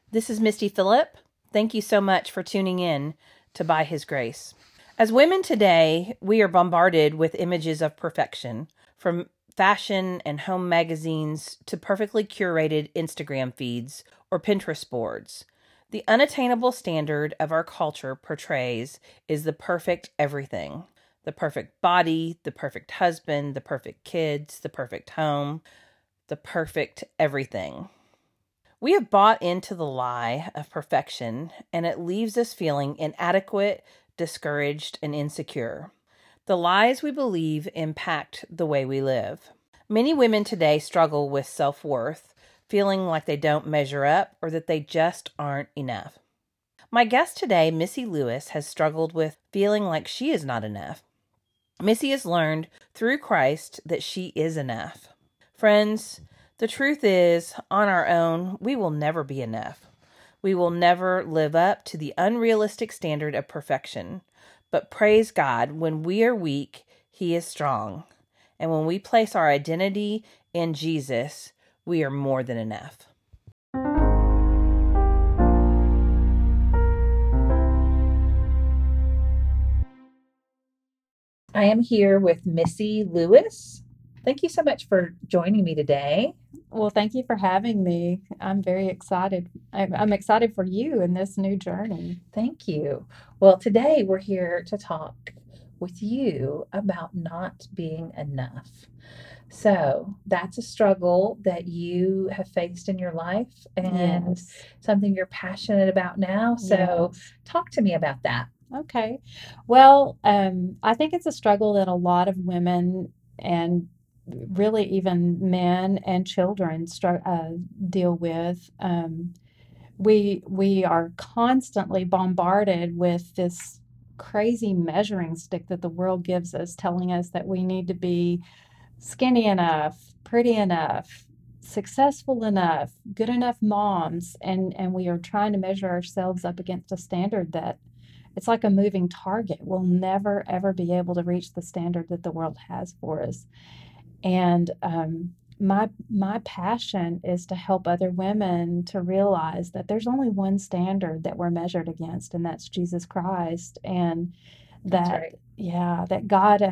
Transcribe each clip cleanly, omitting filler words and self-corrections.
This is Misty Phillip. Thank you so much for tuning in to By His Grace. As women today, we are bombarded with images of perfection, from fashion and home magazines to perfectly curated Instagram feeds or Pinterest boards. The unattainable standard of our culture portrays is the perfect everything. The perfect body, the perfect husband, the perfect kids, the perfect home, the perfect everything. We have bought into the lie of perfection, and it leaves us feeling inadequate, discouraged, and insecure. The lies we believe impact the way we live. Many women today struggle with self-worth, feeling like they don't measure up or that they just aren't enough. My guest today, Missy Lewis, has struggled with feeling like she is not enough. Missy has learned through Christ that she is enough. Friends, the truth is, on our own, we will never be enough. We will never live up to the unrealistic standard of perfection. But praise God, when we are weak, He is strong. And when we place our identity in Jesus, we are more than enough. I am here with Missy Lewis. Thank you so much for joining me today. Well, thank you for having me. I'm very excited. I'm excited for you in this new journey. Thank you. Well, today we're here to talk with you about not being enough. So that's a struggle that you have faced in your life and Yes. something you're passionate about now. So Yes. talk to me about that. Okay. Well, I think it's a struggle that a lot of women and really even men and children deal with. We are constantly bombarded with this crazy measuring stick that the world gives us, telling us that we need to be skinny enough, pretty enough, successful enough, good enough moms, and we are trying to measure ourselves up against a standard that it's like a moving target. We'll never ever be able to reach the standard that the world has for us. And my passion is to help other women to realize that there's only one standard that we're measured against, and that's Jesus Christ. And That's that, right. yeah, that God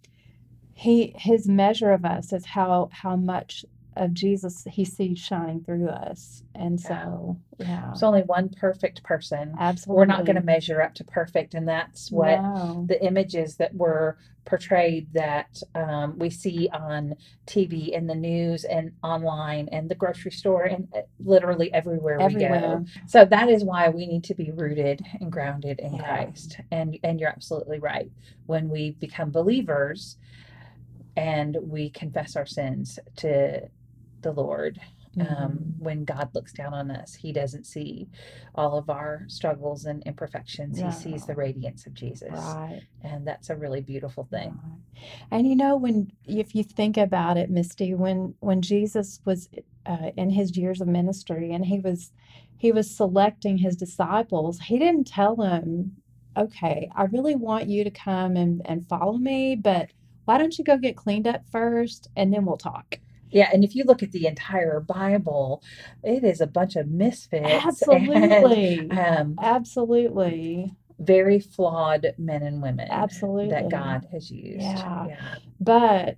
his measure of us is how much of Jesus he sees shining through us. And Yeah. so, yeah, There's only one perfect person. We're not going to absolutely. measure up to perfect. And that's what No. the images that were portrayed that we see on TV and the news and online and the grocery store and literally everywhere we go. Everywhere. So that is why we need to be rooted and grounded in Yeah. Christ. And you're absolutely right. When we become believers and we confess our sins to the Lord. Hmm. When God looks down on us, He doesn't see all of our struggles and imperfections. He sees the No. radiance of Jesus. Right. And that's a really beautiful thing. Right. And when if you think about it, Misty, when Jesus was in his years of ministry and he was selecting his disciples, he didn't tell them, "Okay, I really want you to come and follow me, but why don't you go get cleaned up first and then we'll talk." Yeah, and if you look at the entire Bible, it is a bunch of misfits and Absolutely. um, Absolutely. very flawed men and women that Absolutely. God has used. Yeah. Yeah, But,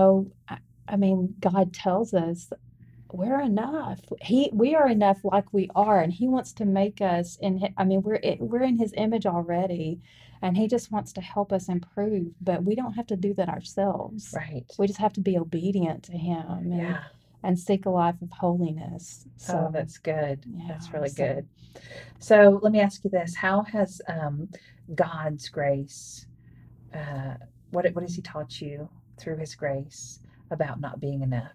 I mean, God tells us we're enough. We are enough like we are, and He wants to make us I mean, we're in His image already, and He just wants to help us improve, but we don't have to do that ourselves. right. We just have to be obedient to Him Yeah. and seek a life of holiness. Oh, So, that's good. That's yeah, really good. So let me ask you this: how has God's grace, uh, what has He taught you through His grace about not being enough?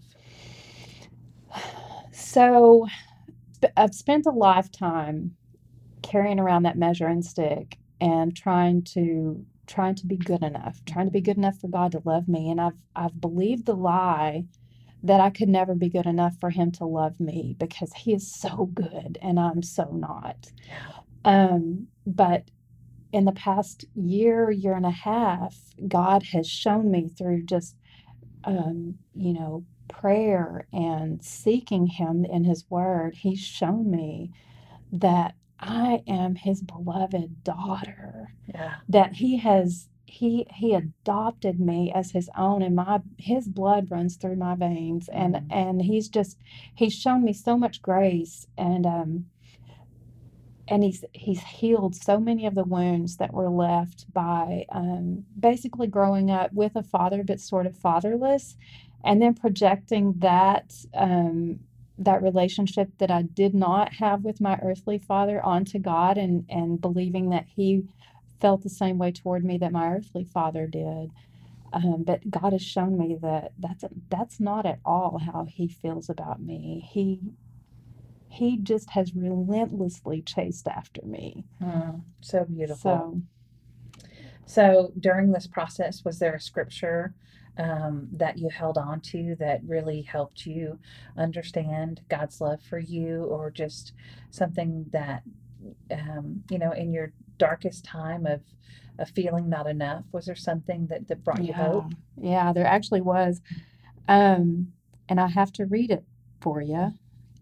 so I've spent a lifetime carrying around that measuring stick and trying to be good enough, trying to be good enough for God to love me. And I've believed the lie that I could never be good enough for him to love me because he is so good and I'm so not. Yeah. But in the past year and a half, God has shown me through just prayer and seeking him in his word, he's shown me that I am his beloved daughter, Yeah. that he adopted me as his own, and my his blood runs through my veins, and he's shown me so much grace, and he's healed so many of the wounds that were left by basically growing up with a father but sort of fatherless, and then projecting that relationship that I did not have with my earthly father onto God, and believing that he felt the same way toward me that my earthly father did. But God has shown me that that's not at all how he feels about me. He just has relentlessly chased after me. So beautiful. So, So during this process, was there a scripture that you held on to that really helped you understand God's love for you, or just something that, in your darkest time of feeling not enough, was there something that brought you yeah, hope? yeah, there actually was. Um, and I have to read it for you.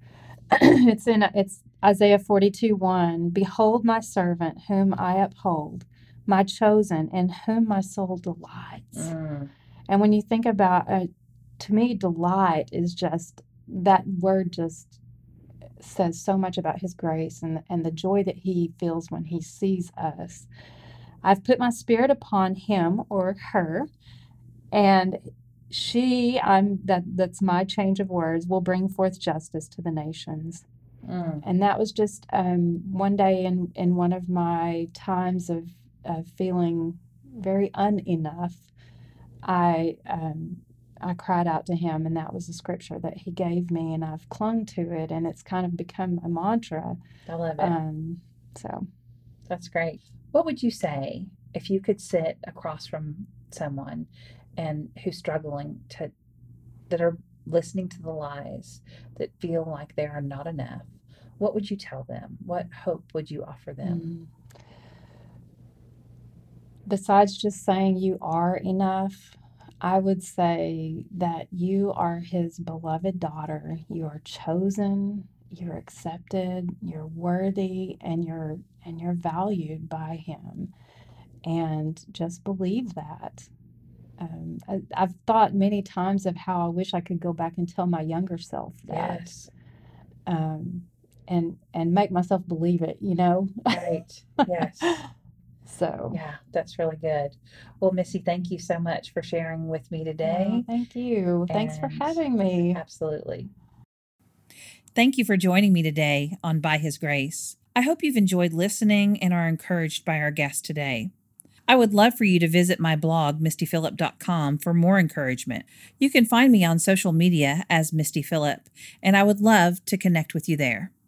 It's Isaiah 42:1. Behold my servant whom I uphold, my chosen in whom my soul delights. Mm, And when you think about to me, delight is just that word just says so much about his grace and the joy that he feels when he sees us. I've put my spirit upon him or her, and that's my change of words, will bring forth justice to the nations. mm, And that was just one day in one of my times of feeling very unenough. I I cried out to him, and that was the scripture that he gave me, and I've clung to it, and it's kind of become a mantra. I love it. Um, so, That's great. What would you say if you could sit across from someone and who's struggling that are listening to the lies, that feel like they are not enough? What would you tell them? What hope would you offer them? mm, besides just saying you are enough, I would say that you are his beloved daughter. You are chosen, you're accepted, you're worthy, and you're valued by him. And just believe that. I've thought many times of how I wish I could go back and tell my younger self that, Yes. um, and make myself believe it, you know? Right. Yes. So, Yeah, that's really good. Well, Missy, thank you so much for sharing with me today. thank you. Thanks for And having me. absolutely. Thank you for joining me today on By His Grace. I hope you've enjoyed listening and are encouraged by our guest today. I would love for you to visit my blog, mistyphillip.com, for more encouragement. You can find me on social media as Misty Phillip, and I would love to connect with you there.